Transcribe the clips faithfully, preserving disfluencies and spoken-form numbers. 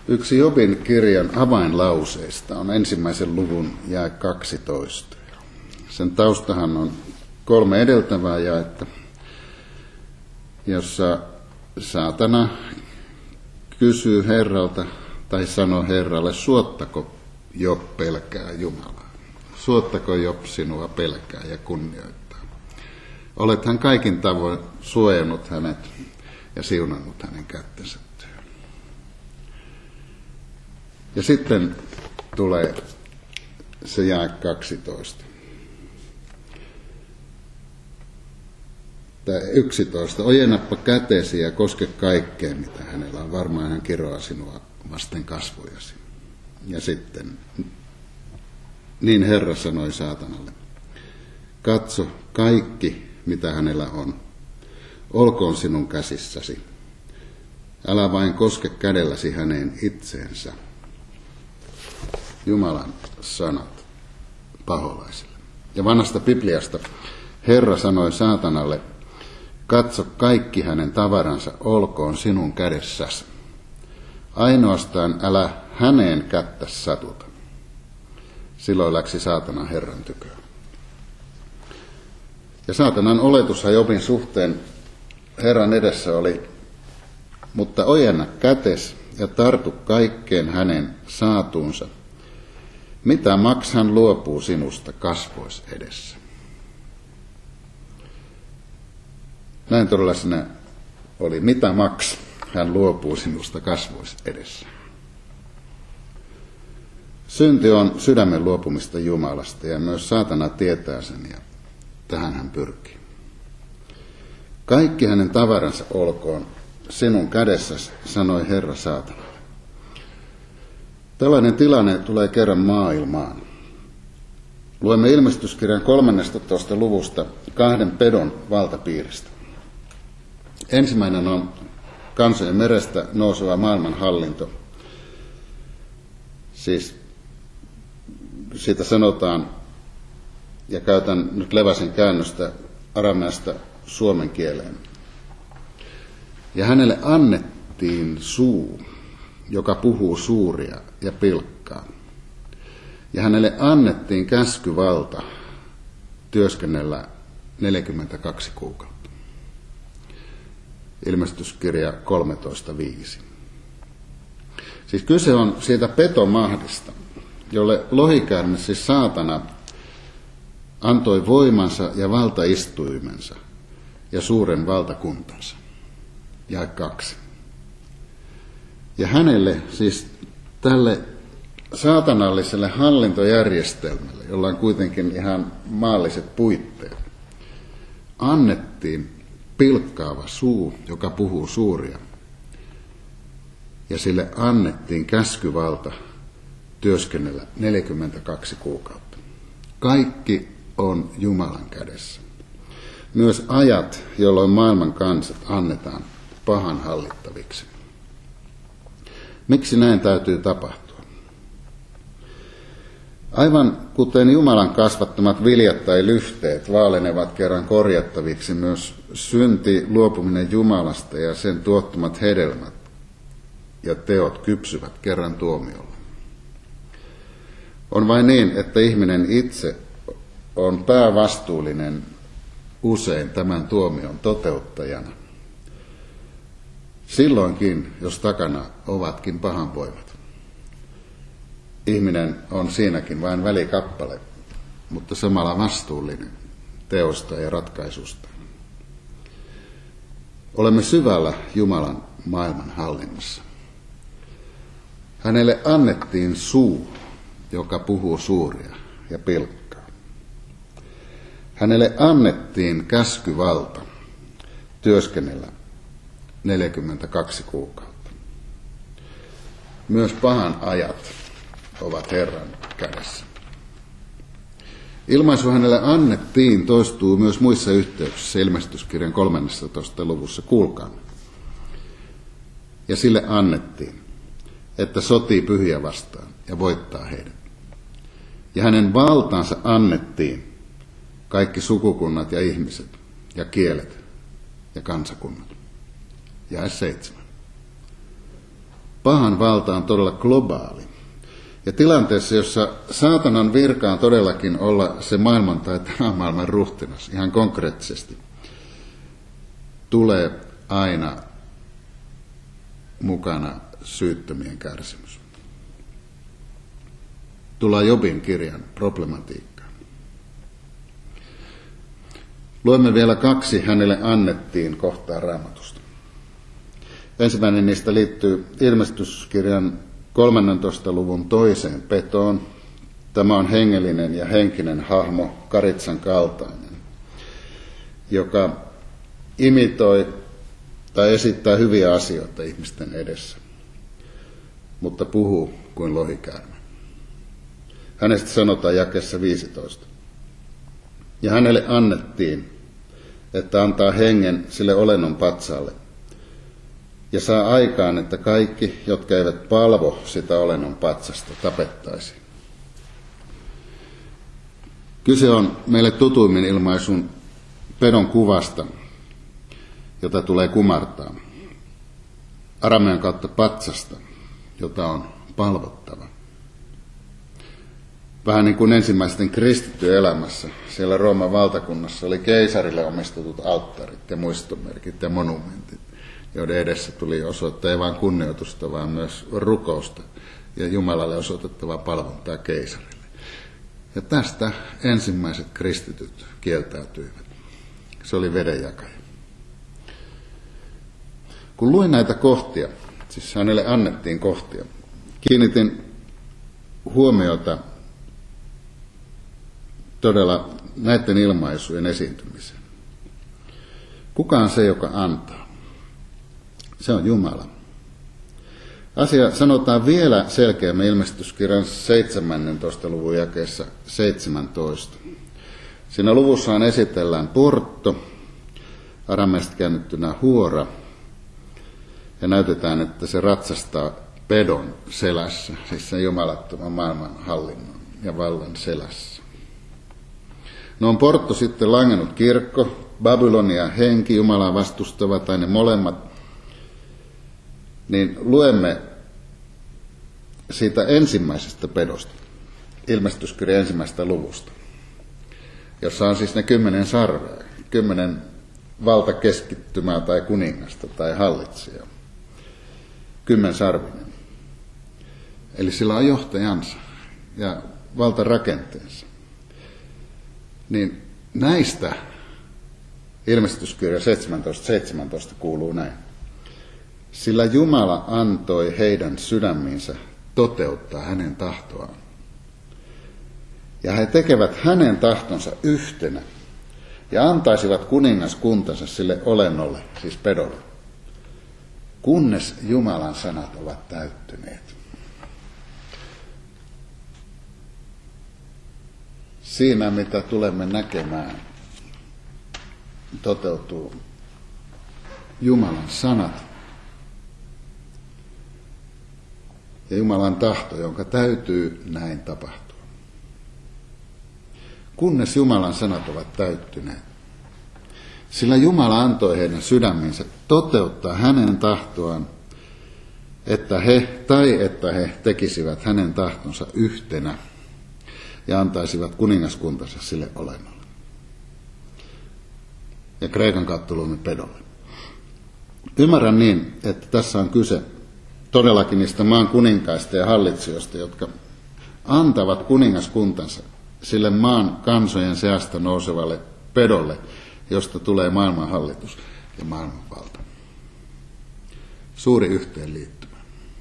Yksi Jobin kirjan avainlauseista on ensimmäisen luvun jae kaksitoista. Sen taustahan on kolme edeltävää jaetta, jossa saatana kysyy Herralta tai sanoo Herralle, suottako Job pelkää Jumalaa? Suottako Job sinua pelkää ja kunnioittaa? Olethan kaikin tavoin suojannut hänet ja siunannut hänen kättensä työn. Ja sitten tulee se jae kaksitoista. Tai yksitoista. Ojennappa kätesi ja koske kaikkeen, mitä hänellä on. Varmaan hän kiroaa sinua vasten kasvojasi. Ja sitten, niin Herra sanoi saatanalle, katso kaikki, mitä hänellä on. Olkoon sinun käsissäsi. Älä vain koske kädelläsi häneen itseensä. Jumalan sanat paholaisille. Ja vanhasta Bibliasta Herra sanoi saatanalle, katso kaikki hänen tavaransa, olkoon sinun kädessäsi. Ainoastaan älä häneen kättä satuta. Silloin läksi saatana Herran tyköön. Ja saatanan oletushan Jobin suhteen Herran edessä oli, mutta ojenna kätes ja tartu kaikkeen hänen saatuunsa. Mitä maks hän luopuu sinusta kasvois edessä? Näin todella siinä oli, mitä maks hän luopuu sinusta kasvois edessä. Synti on sydämen luopumista Jumalasta ja myös saatana tietää sen ja tähän hän pyrkii. Kaikki hänen tavaransa olkoon sinun kädessäsi, sanoi Herra saatanalle. Tällainen tilanne tulee kerran maailmaan. Luemme ilmestyskirjan kolmannestatoista luvusta kahden pedon valtapiiristä. Ensimmäinen on kansojen merestä nouseva maailmanhallinto. Siis siitä sanotaan, ja käytän nyt Levasin käännöstä arameasta suomen kieleen. Ja hänelle annettiin suu, joka puhuu suuria ja pilkkaa. Ja hänelle annettiin käskyvalta työskennellä neljäkymmentäkaksi kuukautta. Ilmestyskirja kolmetoista viisi. Siis kyse on siitä petomahdista, jolle lohikäärme, siis saatana, antoi voimansa ja valtaistuimensa ja suuren valtakuntansa. Jae kaksi. Ja hänelle, siis tälle saatanalliselle hallintojärjestelmälle, jolla on kuitenkin ihan maalliset puitteet, annettiin pilkkaava suu, joka puhuu suuria. Ja sille annettiin käskyvalta työskennellä neljäkymmentäkaksi kuukautta. Kaikki on Jumalan kädessä. Myös ajat, jolloin maailman kansat annetaan pahan hallittaviksi. Miksi näin täytyy tapahtua? Aivan kuten Jumalan kasvattamat viljat tai lyhteet vaalenevat kerran korjattaviksi, myös synti, luopuminen Jumalasta ja sen tuottamat hedelmät ja teot kypsyvät kerran tuomiolla. On vain niin, että ihminen itse on päävastuullinen usein tämän tuomion toteuttajana. Silloinkin, jos takana ovatkin pahan voimat. Ihminen on siinäkin vain välikappale, mutta samalla vastuullinen teosta ja ratkaisusta. Olemme syvällä Jumalan maailman hallinnassa. Hänelle annettiin suu, joka puhuu suuria ja pilkkaa. Hänelle annettiin käskyvalta työskennellä neljäkymmentäkaksi kuukautta. Myös pahan ajat ovat Herran kädessä. Ilmaisu hänelle annettiin toistuu myös muissa yhteyksissä ilmestyskirjan kolmannessatoista luvussa. Kuulkaa. Ja sille annettiin, että sotii pyhiä vastaan ja voittaa heidät. Ja hänen valtaansa annettiin kaikki sukukunnat ja ihmiset ja kielet ja kansakunnat. Jae seitsemän. pahan valta on todella globaali. Ja tilanteessa, jossa saatanan virka on todellakin olla se maailman tai tämän maailman ruhtinas, ihan konkreettisesti, tulee aina mukana syyttömien kärsimys. Tullaan Jobin kirjan problematiikkaan. Luemme vielä kaksi hänelle annettiin kohtaa Raamatusta. Ensimmäinen niistä liittyy ilmestyskirjan kolmannentoista luvun toiseen petoon. Tämä on hengellinen ja henkinen hahmo, karitsan kaltainen, joka imitoi tai esittää hyviä asioita ihmisten edessä, mutta puhuu kuin lohikäärme. Hänestä sanotaan jakeessa viisitoista. Ja hänelle annettiin, että antaa hengen sille olennon patsaalle, ja saa aikaan, että kaikki, jotka eivät palvo sitä olennon patsasta, tapettaisiin. Kyse on meille tutuimmin ilmaisun pedon kuvasta, jota tulee kumartaa. Aramean kautta patsasta, jota on palvottava. Vähän niin kuin ensimmäisten kristittyjen elämässä, siellä Rooman valtakunnassa oli keisarille omistetut alttarit ja muistomerkit ja monumentit, joiden edessä tuli osoittaa ei vain kunnioitusta, vaan myös rukousta ja Jumalalle osoitettavaa palvontaa keisarille. Ja tästä ensimmäiset kristityt kieltäytyivät. Se oli vedenjakaja. Kun luin näitä kohtia, siis hänelle annettiin kohtia, kiinnitin huomiota todella näiden ilmaisujen esiintymiseen. Kuka on se, joka antaa? Se on Jumala. Asia sanotaan vielä selkeämmin ilmestyskirjan seitsemännentoista luvun jakeessa seitsemäntoista. Siinä luvussaan esitellään portto, arameasta käännettynä huora, ja näytetään, että se ratsastaa pedon selässä, siis sen jumalattoman maailman hallinnon ja vallan selässä. No on portto sitten langennut kirkko, Babylonia henki, Jumalaa vastustava tai ne molemmat, niin luemme siitä ensimmäisestä pedosta, ilmestyskirjan ensimmäisestä luvusta, jossa on siis ne kymmenen sarvea, kymmenen valtakeskittymää tai kuningasta tai hallitsijaa, kymmensarvinen. Eli sillä on johtajansa ja valtarakenteensa. Niin näistä ilmestyskirja seitsemäntoista seitsemäntoista kuuluu näin. Sillä Jumala antoi heidän sydämiinsä toteuttaa hänen tahtoaan. Ja he tekevät hänen tahtonsa yhtenä ja antaisivat kuningaskuntansa sille olennolle, siis pedolle, kunnes Jumalan sanat ovat täyttyneet. Siinä, mitä tulemme näkemään, toteutuu Jumalan sanat ja Jumalan tahto, jonka täytyy näin tapahtua. Kunnes Jumalan sanat ovat täyttyneet. Sillä Jumala antoi heidän sydämiinsä toteuttaa hänen tahtoaan, että he tai että he tekisivät hänen tahtonsa yhtenä ja antaisivat kuningaskuntansa sille olennolle. Ja Kreikan kautta luomme pedolle. Ymmärrän niin, että tässä on kyse todellakin niistä maan kuninkaista ja hallitsijoista, jotka antavat kuningaskuntansa sille maan kansojen seasta nousevalle pedolle, josta tulee maailmanhallitus ja maailmanvalta. Suuri yhteenliittymä.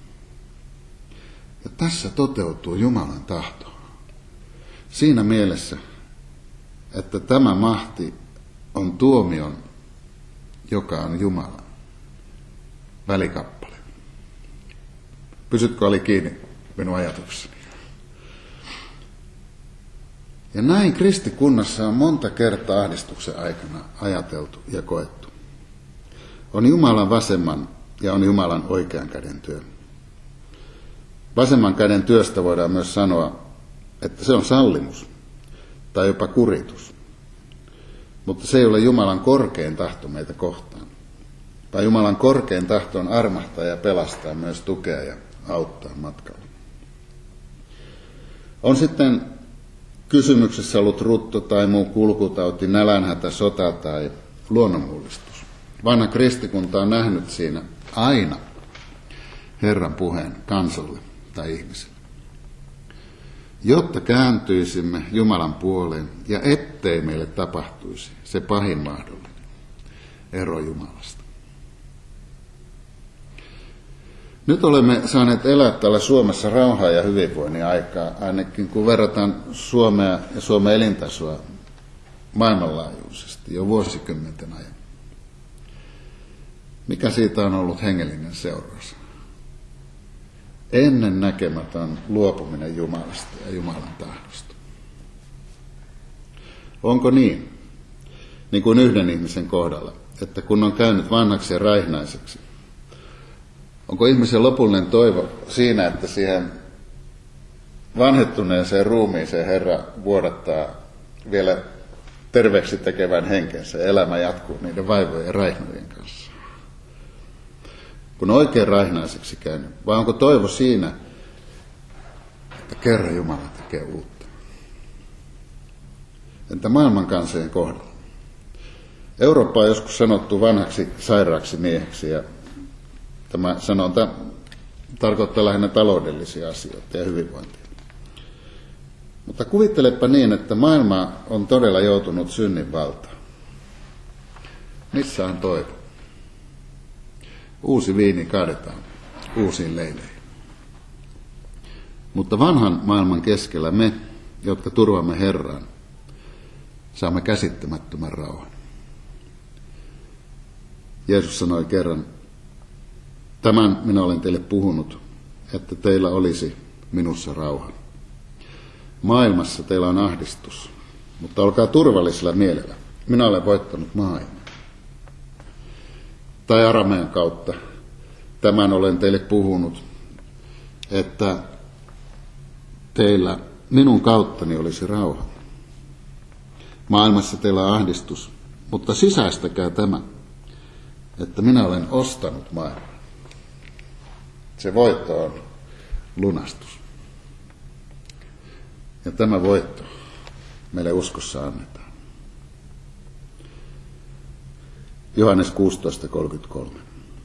Ja tässä toteutuu Jumalan tahto. Siinä mielessä, että tämä mahti on tuomion, joka on Jumalan välikappale. Pysytkö oli kiinni minun ajatukseni? Ja näin kristikunnassa on monta kertaa ahdistuksen aikana ajateltu ja koettu. On Jumalan vasemman ja on Jumalan oikean käden työ. Vasemman käden työstä voidaan myös sanoa, että se on sallimus tai jopa kuritus. Mutta se ei ole Jumalan korkein tahto meitä kohtaan. vaan Jumalan korkein tahto on armahtaa ja pelastaa, myös tukea ja auttaa matkalla. On sitten kysymyksessä ollut rutto tai muu kulkutauti, nälänhätä, sota tai luonnonmullistus. Vanha kristikunta on nähnyt siinä aina Herran puheen kansalle tai ihmiselle. Jotta kääntyisimme Jumalan puoleen ja ettei meille tapahtuisi se pahin mahdollinen ero Jumalasta. Nyt olemme saaneet elää täällä Suomessa rauhaa ja hyvinvoinnin aikaa, ainakin kun verrataan Suomea ja Suomen elintasoa maailmanlaajuisesti jo vuosikymmenten ajan. Mikä siitä on ollut hengellinen seuraus? Ennen näkemätön luopuminen Jumalasta ja Jumalan tahdosta. Onko niin, niin kuin yhden ihmisen kohdalla, että kun on käynyt vanhaksi ja raihnaiseksi, onko ihmisen lopullinen toivo siinä, että siihen vanhettuneeseen ruumiiseen Herra vuodattaa vielä terveeksi tekevän henkensä ja elämä jatkuu niiden vaivojen ja raihnojen kanssa? Kun on oikein raihnaiseksi käynyt, vai onko toivo siinä, että kerran Jumala tekee uutta? Entä maailman kansojen kohdalla? Eurooppa on joskus sanottu vanhaksi sairaaksi mieheksi, ja tämä sanonta tarkoittaa lähinnä taloudellisia asioita ja hyvinvointia. Mutta kuvittelepa niin, että maailma on todella joutunut synnin valtaan. Missä on toivo? Uusi viini kaadetaan uusiin leileihin. Mutta vanhan maailman keskellä me, jotka turvaamme Herraan, saamme käsittämättömän rauhan. Jeesus sanoi kerran, tämän minä olen teille puhunut, että teillä olisi minussa rauha. Maailmassa teillä on ahdistus, mutta olkaa turvallisella mielellä. Minä olen voittanut maailman. Tai aramean kautta, tämän olen teille puhunut, että teillä minun kauttani olisi rauha. Maailmassa teillä on ahdistus, mutta sisäistäkää tämä, että minä olen ostanut maailman. Se voitto on lunastus. Ja tämä voitto meille uskossa annetaan. Johannes kuusitoista kolmekymmentäkolme.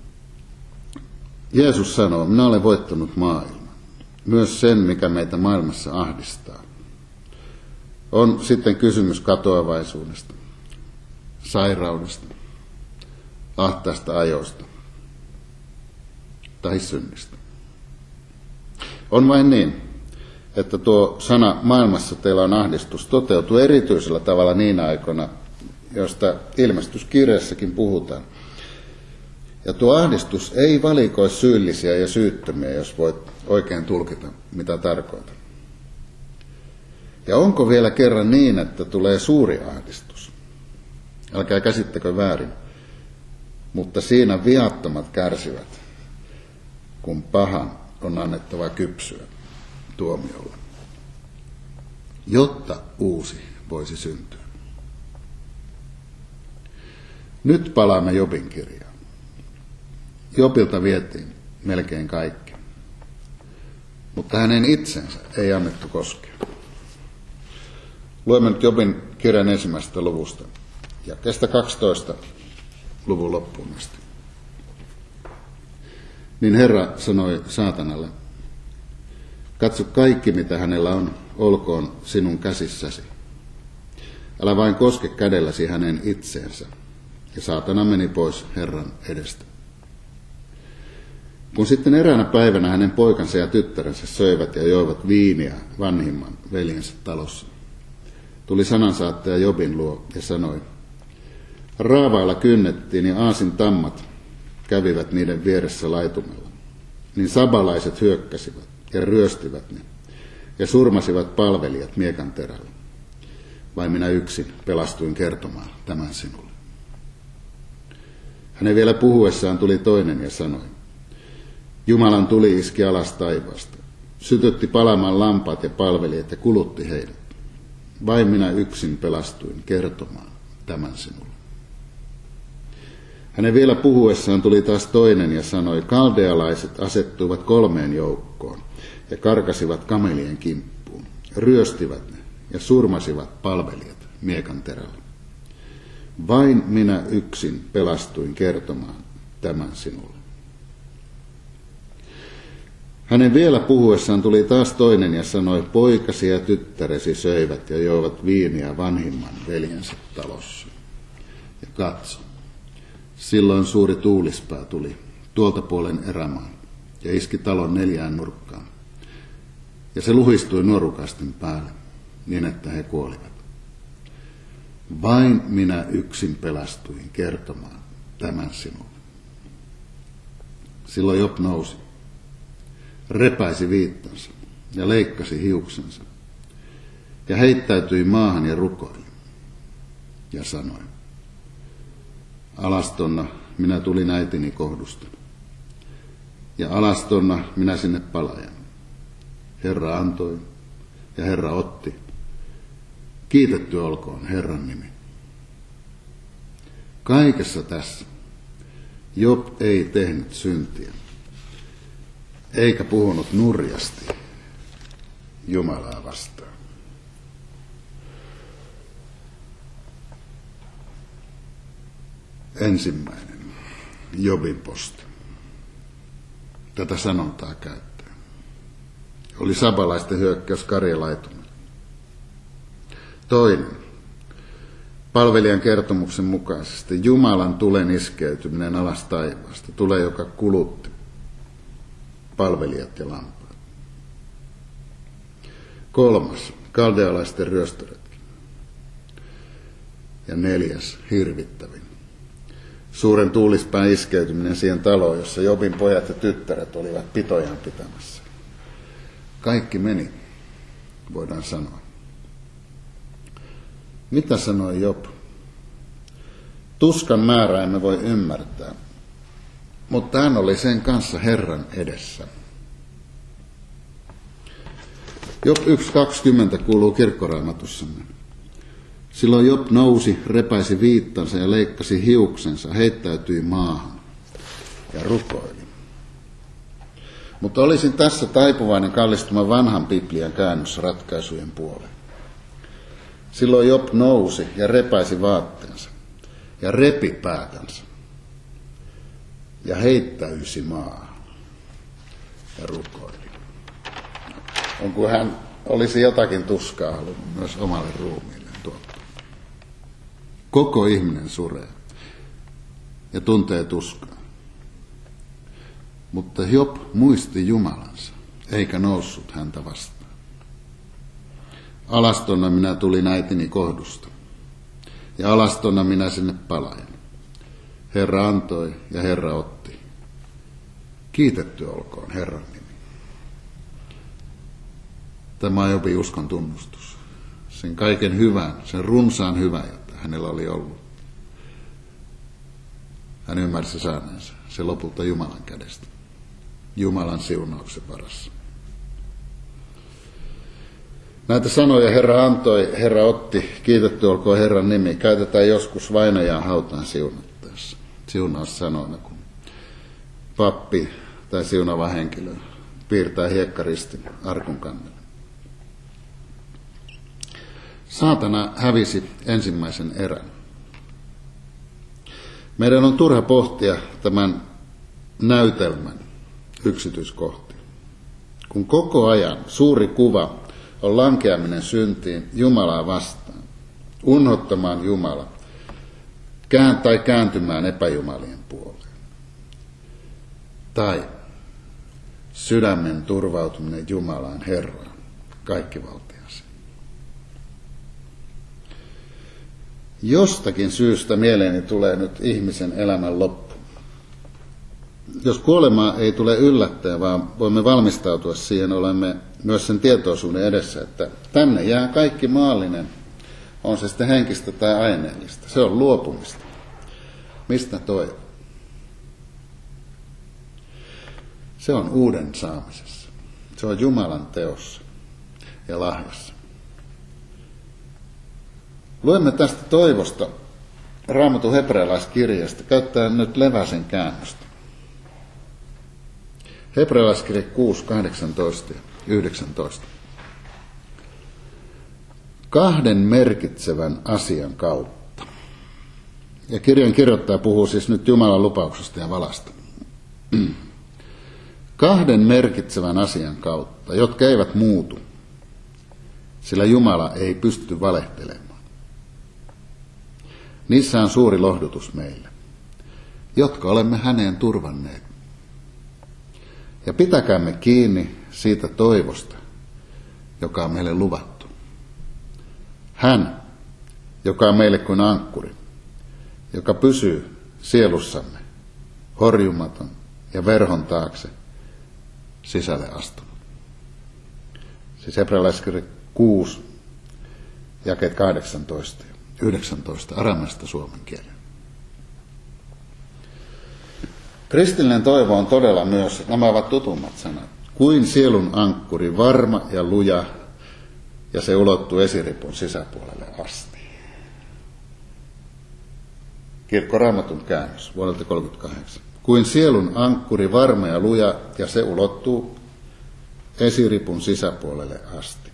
Jeesus sanoo, minä olen voittanut maailman, myös sen, mikä meitä maailmassa ahdistaa. On sitten kysymys katoavaisuudesta, sairaudesta, ahtaasta ajoista tai synnistä. On vain niin, että tuo sana maailmassa teillä on ahdistus toteutuu erityisellä tavalla niinä aikoina, josta ilmestyskirjassakin puhutaan. Ja tuo ahdistus ei valikoi syyllisiä ja syyttömiä, jos voit oikein tulkita, mitä tarkoitan. Ja onko vielä kerran niin, että tulee suuri ahdistus? Älkää käsittäkö väärin, mutta siinä viattomat kärsivät, kun pahan on annettava kypsyä tuomiolla, jotta uusi voisi syntyä. Nyt palaamme Jobin kirjaan. Jobilta vietiin melkein kaikki, mutta hänen itsensä ei annettu koskea. Luemme nyt Jobin kirjan ensimmäisestä luvusta, jakeesta kaksitoista luvun loppuun asti. Niin Herra sanoi saatanalle, katso kaikki mitä hänellä on, olkoon sinun käsissäsi. Älä vain koske kädelläsi hänen itseensä. Ja saatana meni pois Herran edestä. Kun sitten eräänä päivänä hänen poikansa ja tyttärensä söivät ja joivat viiniä vanhimman veljensä talossa, tuli sanansaattaja Jobin luo ja sanoi, raavailla kynnettiin ja aasin tammat kävivät niiden vieressä laitumella. Niin sabalaiset hyökkäsivät ja ryöstivät ne ja surmasivat palvelijat miekan terällä. Vain minä yksin pelastuin kertomaan tämän sinulle. Hänen vielä puhuessaan tuli toinen ja sanoi, Jumalan tuli iski alas taivaasta, sytytti palamaan lampaat ja palvelijat ja kulutti heidät. Vain minä yksin pelastuin kertomaan tämän sinulle. Hänen vielä puhuessaan tuli taas toinen ja sanoi, kaldealaiset asettuivat kolmeen joukkoon ja karkasivat kamelien kimppuun, ryöstivät ne ja surmasivat palvelijat miekan terällä. Vain minä yksin pelastuin kertomaan tämän sinulle. Hänen vielä puhuessaan tuli taas toinen ja sanoi, poikasi ja tyttäresi söivät ja joivat viiniä vanhimman veljensä talossa. Ja katso, silloin suuri tuulispää tuli tuolta puolen erämaan ja iski talon neljään nurkkaan. Ja se luhistui nuorukaisten päälle niin, että he kuolivat. Vain minä yksin pelastuin kertomaan tämän sinulle. Silloin Job nousi, repäisi viittansa ja leikkasi hiuksensa ja heittäytyi maahan ja rukoili ja sanoi, alastonna minä tulin äitini kohdusta ja alastonna minä sinne palajan. Herra antoi ja Herra otti. Kiitetty olkoon Herran nimi. Kaikessa tässä Job ei tehnyt syntiä, eikä puhunut nurjasti Jumalaa vastaan. Ensimmäinen Jobin posti. Tätä sanontaa käyttää. Oli sabalaisten hyökkäys karjalaitumelle. Toinen. Palvelijan kertomuksen mukaisesti Jumalan tulen iskeytyminen alas taivaasta. Tule, joka kulutti palvelijat ja lampaat. Kolmas. Kaldealaisten ryöstöretki. Ja neljäs. Hirvittävin. Suuren tuulispään iskeytyminen siihen taloon, jossa Jobin pojat ja tyttäret olivat pitojaan pitämässä. Kaikki meni, voidaan sanoa. Mitä sanoi Job? Tuskan määrää emme voi ymmärtää, mutta hän oli sen kanssa Herran edessä. Job yksi kaksikymmentä kuuluu kirkkoraamatussamme. Silloin Job nousi, repäisi viittansa ja leikkasi hiuksensa, heittäytyi maahan ja rukoili. Mutta olisin tässä taipuvainen kallistumaan vanhan Biblian käännösratkaisujen puoleen. Silloin Job nousi ja repäisi vaatteensa ja repi päätänsä ja heittäysi maahan ja rukoili. On kuin hän olisi jotakin tuskaa halunnut myös omalle ruumiilleen tuottaa. Koko ihminen suree ja tuntee tuskaa. Mutta Job muisti Jumalansa, eikä noussut häntä vastaan. Alastonna minä tulin äitini kohdusta, ja alastonna minä sinne palain. Herra antoi ja Herra otti. Kiitetty olkoon Herran nimi. Tämä on Jobin uskon tunnustus. Sen kaiken hyvän, sen runsaan hyvän, jota hänellä oli ollut. Hän ymmärsi saaneensa se lopulta Jumalan kädestä. Jumalan siunauksen varassa. Näitä sanoja Herra antoi, Herra otti, kiitetty olkoon Herran nimi. Käytetään joskus vainajaan hautaan siunattaessa. Siunaussanoina, kun pappi tai siunaava henkilö piirtää hiekkaristin arkun kannelle. Saatana hävisi ensimmäisen erän. Meidän on turha pohtia tämän näytelmän yksityiskohtia. Kun koko ajan suuri kuva on lankeaminen syntiin Jumalaa vastaan, unhottamaan Jumala, kään tai kääntymään epäjumalien puoleen. Tai sydämen turvautuminen Jumalaan Herraan, kaikkivaltiaseen. Jostakin syystä mieleeni tulee nyt ihmisen elämän loppu. Jos kuolema ei tule yllättäen, vaan voimme valmistautua siihen, olemme myös sen tietoisuuden edessä, että tänne jää kaikki maallinen, on se sitten henkistä tai aineellista. Se on luopumista. Mistä toivo? Se on uuden saamisessa. Se on Jumalan teossa ja lahjassa. Luemme tästä toivosta Raamatun hebrealaiskirjasta. Käyttää nyt Leväsen käännöstä. Hebrealaiskirja kuusi, kahdeksantoista ja yhdeksäntoista. Kahden merkitsevän asian kautta. Ja kirjan kirjoittaja puhuu siis nyt Jumalan lupauksesta ja valasta. Kahden merkitsevän asian kautta, jotka eivät muutu, sillä Jumala ei pysty valehtelemaan. Niissä on suuri lohdutus meille, jotka olemme häneen turvanneet. Ja pitäkäämme kiinni siitä toivosta, joka on meille luvattu. Hän, joka on meille kuin ankkuri, joka pysyy sielussamme, horjumaton ja verhon taakse sisälle astunut. Siis hebrealaiskirja kuusi, jakeet kahdeksantoista ja yhdeksäntoista, arameasta suomen kielen. Kristillinen toivo on todella myös, nämä ovat tutummat sanat, kuin sielun ankkuri, varma ja luja, ja se ulottuu esiripun sisäpuolelle asti. Kirkkoraamatun käännös vuodelta kolmekymmentäkahdeksan. Kuin sielun ankkuri, varma ja luja, ja se ulottuu esiripun sisäpuolelle asti.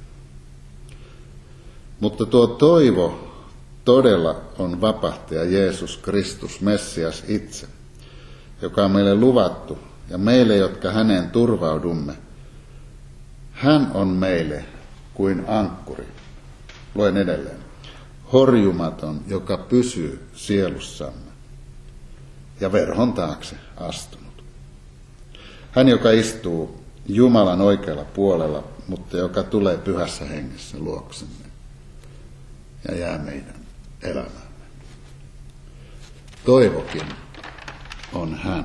Mutta tuo toivo todella on vapahtaja Jeesus Kristus, Messias itse, joka on meille luvattu, ja meille, jotka häneen turvaudumme, hän on meille kuin ankkuri. Luen edelleen. Horjumaton, joka pysyy sielussamme ja verhon taakse astunut. Hän, joka istuu Jumalan oikealla puolella, mutta joka tulee pyhässä hengessä luoksemme ja jää meidän elämäämme. Toivokin on hän.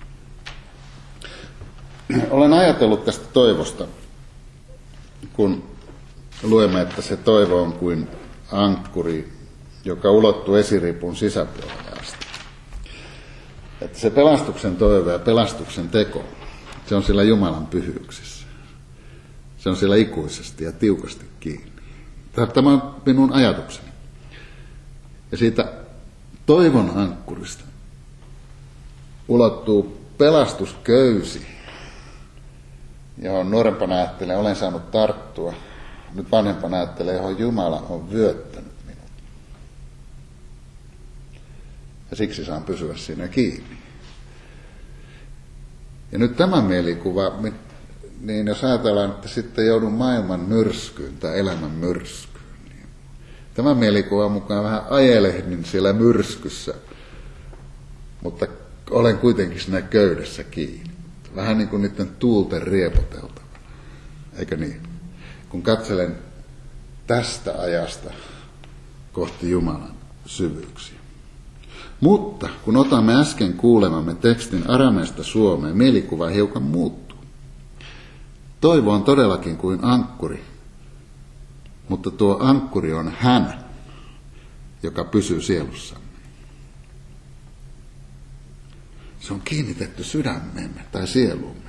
Olen ajatellut tästä toivosta, kun luemme, että se toivo on kuin ankkuri, joka ulottuu esiripun sisäpuolelle asti. Että se pelastuksen toivo ja pelastuksen teko, se on siellä Jumalan pyhyyksissä. Se on siellä ikuisesti ja tiukasti kiinni. Tämä on minun ajatukseni. Ja siitä toivon ankkurista ulottuu pelastusköysi, johon nuorempana ajattelen, olen saanut tarttua. Nyt vanhempana ajattelen, johon Jumala on vyöttänyt minut. Ja siksi saan pysyä siinä kiinni. Ja nyt tämä mielikuva, niin jos ajatellaan, että sitten joudun maailman myrskyyn tai elämän myrskyyn, niin tämä mielikuva mukaan vähän ajelehdin siellä myrskyssä, mutta olen kuitenkin siinä köydessä kiinni. Vähän niin kuin niiden tuulten riepoteltavana, eikö niin? Kun katselen tästä ajasta kohti Jumalan syvyyksiä. Mutta kun otamme äsken kuulemamme tekstin arameesta suomeen, mielikuva hiukan muuttuu. Toivo on todellakin kuin ankkuri, mutta tuo ankkuri on hän, joka pysyy sielussamme. Se on kiinnitetty sydämemme tai sieluumme.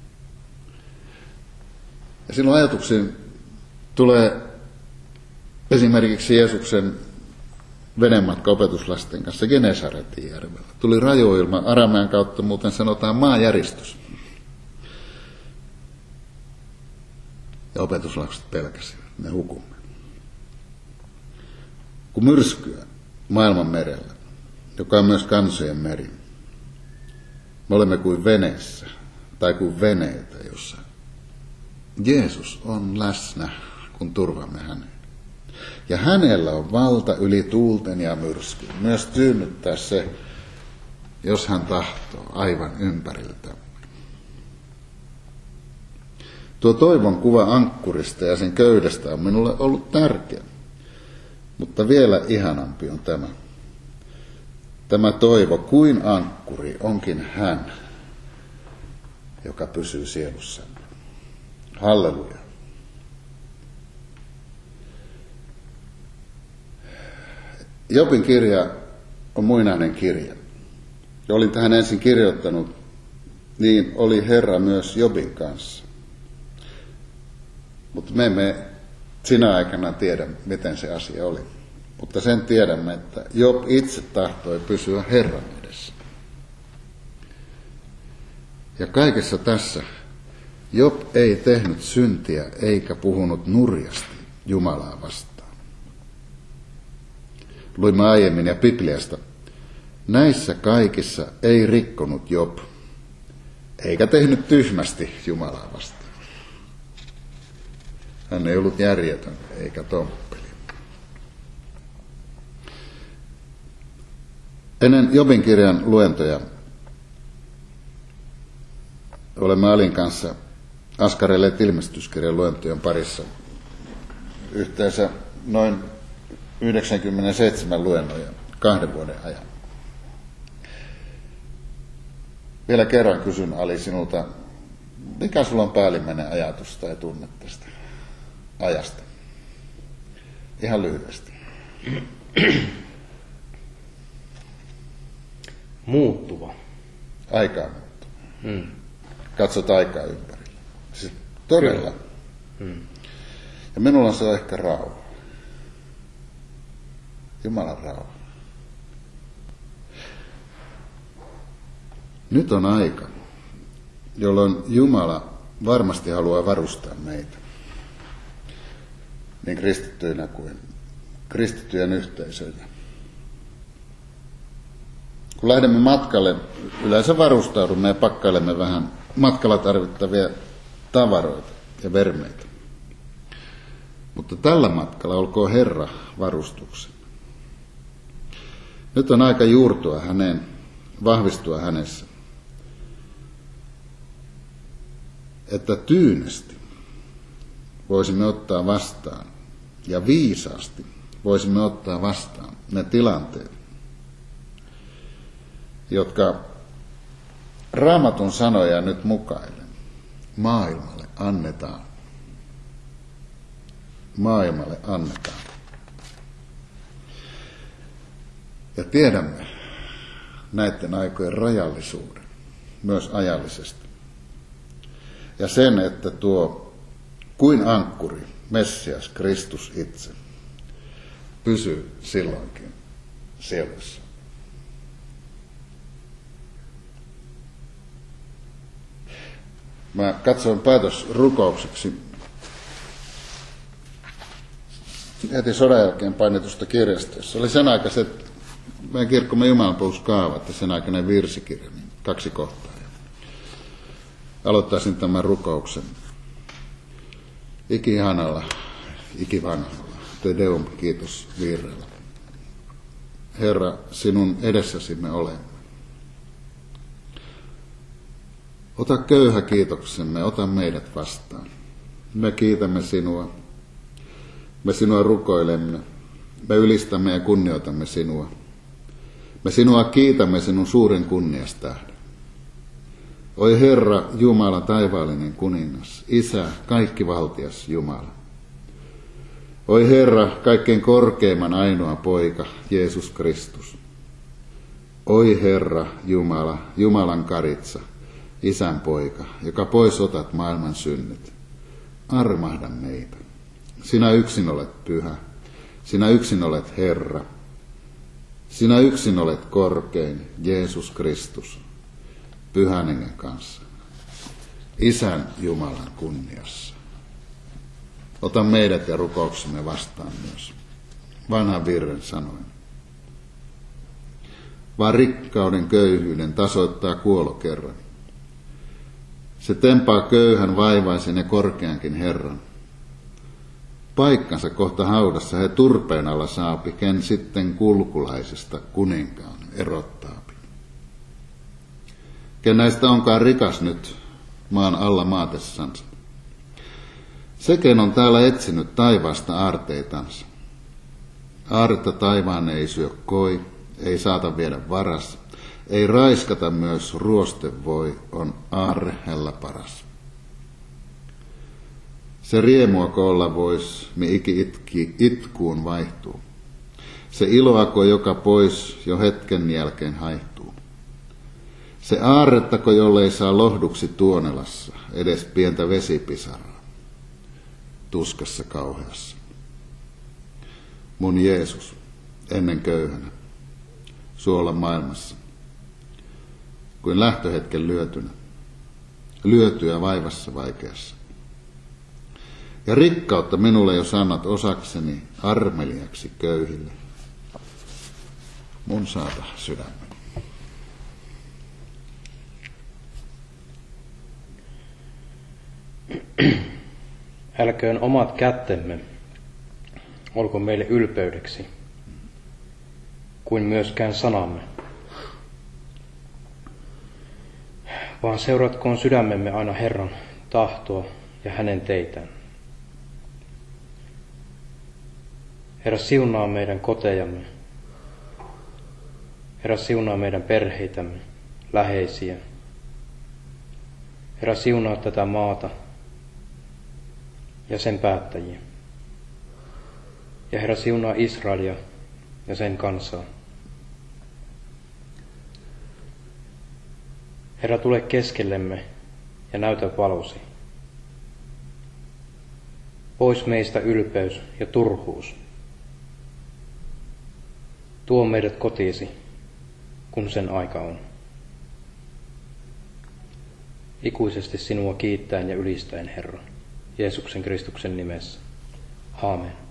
Ja silloin ajatuksiin tulee esimerkiksi Jeesuksen venematka opetuslasten kanssa Genesaretin järvellä. Tuli rajoilma, aramean kautta muuten sanotaan maanjäristys. Ja opetuslapset pelkäsivät, me hukumme. Kun myrskyä maailman merellä, joka on myös kansojen meri, me olemme kuin veneessä tai kuin veneitä, jossa Jeesus on läsnä, kun turvamme häneen. Ja hänellä on valta yli tuulten ja myrskyn. Myös tyynnyttää se, jos hän tahtoo, aivan ympäriltä. Tuo toivon kuva ankkurista ja sen köydestä on minulle ollut tärkeä. Mutta vielä ihanampi on tämä. Tämä toivo kuin ankkuri onkin hän, joka pysyy sielussamme. Halleluja. Jobin kirja on muinainen kirja. Ja olin tähän ensin kirjoittanut, niin oli Herra myös Jobin kanssa. Mutta me emme sinä aikana tiedä, miten se asia oli. Mutta sen tiedämme, että Job itse tahtoi pysyä Herran edessä. Ja kaikessa tässä Job ei tehnyt syntiä eikä puhunut nurjasti Jumalaa vastaan. Luimme aiemmin ja Bibliasta. Näissä kaikissa ei rikkonut Job, eikä tehnyt tyhmästi Jumalaa vastaan. Hän ei ollut järjetön eikä tomppeli. Ennen Jobin kirjan luentoja olemme Alin kanssa askarelleet ilmestyskirjan luentojen parissa yhteensä noin yhdeksänkymmentäseitsemän luennoja kahden vuoden ajan. Vielä kerran kysyn, Ali, sinulta, mikä sulla on päällimmäinen ajatus tai tunne tästä ajasta? Ihan lyhyesti. Muuttuva. Aikaa muuttuva. Hmm. Katsot aikaa ympärillä. Siis todella. Hmm. Ja minulla se on ehkä rauha. Jumalan rauha. Nyt on aika, jolloin Jumala varmasti haluaa varustaa meitä, niin kristittyinä kuin kristittyjen yhteisöinä. Kun lähdemme matkalle, yleensä varustaudumme ja pakkailemme vähän matkalla tarvittavia tavaroita ja vermeitä. Mutta tällä matkalla olkoon Herra varustuksen. Nyt on aika juurtua häneen, vahvistua hänessä. Että tyynesti voisimme ottaa vastaan ja viisaasti voisimme ottaa vastaan ne tilanteet, jotka Raamatun sanoja nyt mukaillen maailmalle annetaan. Maailmalle annetaan. Ja tiedämme näiden aikojen rajallisuuden, myös ajallisesti. Ja sen, että tuo kuin ankkuri, Messias, Kristus itse, pysyy silloinkin sielussa. Mä katsoin päätösrukoukseksi heti sodan jälkeen painetusta kirjasta, jossa oli sen aikaiset meidän kirkkomme jumalanpalveluskaavat ja sen aikainen virsikirja, niin kaksi kohtaa. Aloittaisin tämän rukouksen ikihanalla, ikivanhalla, Te Deum, kiitos virrellä. Herra, sinun edessäsi me olemme. Ota köyhä kiitoksemme, ota meidät vastaan. Me kiitämme sinua, me sinua rukoilemme, me ylistämme ja kunnioitamme sinua. Me sinua kiitämme sinun suuren kunniastähden. Oi Herra, Jumala, taivaallinen kuningas, Isä, kaikkivaltias Jumala. Oi Herra, kaikkein korkeimman ainoa poika, Jeesus Kristus. Oi Herra, Jumala, Jumalan karitsa, Isän poika, joka pois otat maailman synnit. Armahda meitä. Sinä yksin olet pyhä, sinä yksin olet Herra. Sinä yksin olet korkein, Jeesus Kristus, Pyhän Hengen kanssa, Isän Jumalan kunniassa. Ota meidät ja rukouksemme vastaan myös, vanhan virren sanoen. Vaan rikkauden köyhyyden tasoittaa kuolo kerran. Se tempaa köyhän, vaivaisen ja korkeankin Herran. Paikkansa kohta haudassa he turpeen alla saapi, ken sitten kulkulaisesta kuninkaan erottaapi. Ken näistä onkaan rikas nyt maan alla maatessansa. Se, ken on täällä etsinyt taivaasta aarteitansa. Aaretta taivaan ei syö koi, ei saata viedä varas, ei raiskata myös ruoste voi, on aarre hellä paras. Se riemuako olla vois, mi iki itki, itkuun vaihtuu. Se iloako, joka pois jo hetken jälkeen haihtuu. Se aarrettako, jollei saa lohduksi tuonelassa, edes pientä vesipisaraa, tuskassa kauheassa. Mun Jeesus, ennen köyhänä, suolla maailmassa, kuin lähtöhetken lyötynä, lyötyä vaivassa vaikeassa. Ja rikkautta minulle jos annat osakseni armeliaksi köyhille, mun saata sydämeni. Älköön omat kättemme olko meille ylpeydeksi, kuin myöskään sanamme, vaan seuratkoon sydämemme aina Herran tahtoa ja hänen teitään. Herra siunaa meidän kotejamme. Herra siunaa meidän perheitämme, läheisiä. Herra siunaa tätä maata ja sen päättäjiä. Ja Herra siunaa Israelia ja sen kansaa. Herra, tule keskellemme ja näytä valosi. Pois meistä ylpeys ja turhuus. Tuo meidät kotiisi, kun sen aika on. Ikuisesti sinua kiittäen ja ylistäen, Herra, Jeesuksen Kristuksen nimessä. Aamen.